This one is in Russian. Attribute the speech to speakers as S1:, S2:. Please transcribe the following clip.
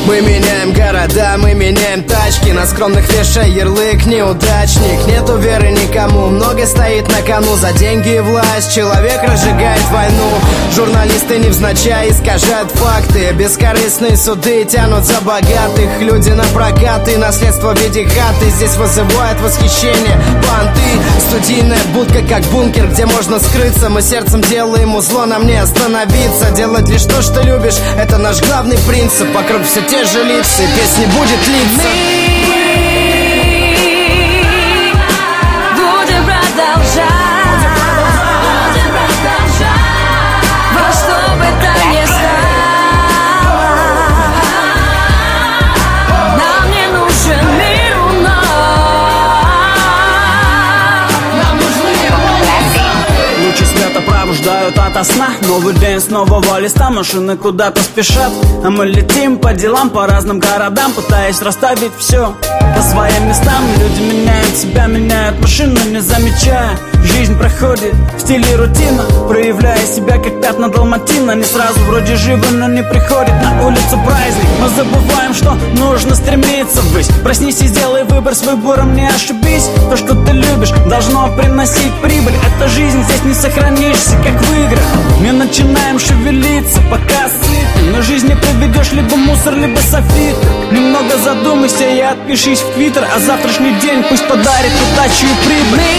S1: Мы меняем города, мы меняем тачки. На скромных вешай ярлык неудачник. Нету веры никому, много стоит на кону. За деньги и власть человек разжигает войну. Журналисты невзначай искажают факты. Бескорыстные суды тянут за богатых. Люди на прокаты, наследство в виде хаты. Здесь вызывает восхищение понты. Студийная будка как бункер, где можно скрыться. Мы сердцем делаем узло, нам не остановиться. Делать лишь то, что любишь, это наш главный принцип. Вокруг все те же лица, и песни будет литься.
S2: Мы будем продолжать, во что бы то ни стало. Нам не нужен мир у нас. Нам нужен мир у нас.
S3: Лучи света пробуждают ото сна. Новый день с нового листа. Машины куда-то спешат, а мы летим по делам, по разным городам, пытаясь расставить все по своим местам. Люди меняют себя, меняют машину, не замечая. Жизнь проходит в стиле рутина, проявляя себя как пятна далматина. Не сразу вроде живы, но не приходит на улицу праздник. Мы забываем, что нужно стремиться ввысь. Проснись и сделай выбор, с выбором не ошибись. То, что ты любишь, должно приносить прибыль. Это жизнь, здесь не сохранишься, как в играх. Мы начинаем шевелиться, пока сыпем. Но жизнь не приведешь, либо мусор, либо софит. Немного задумайся и отпишись в Твиттер. А завтрашний день пусть подарит удачу и прибыль.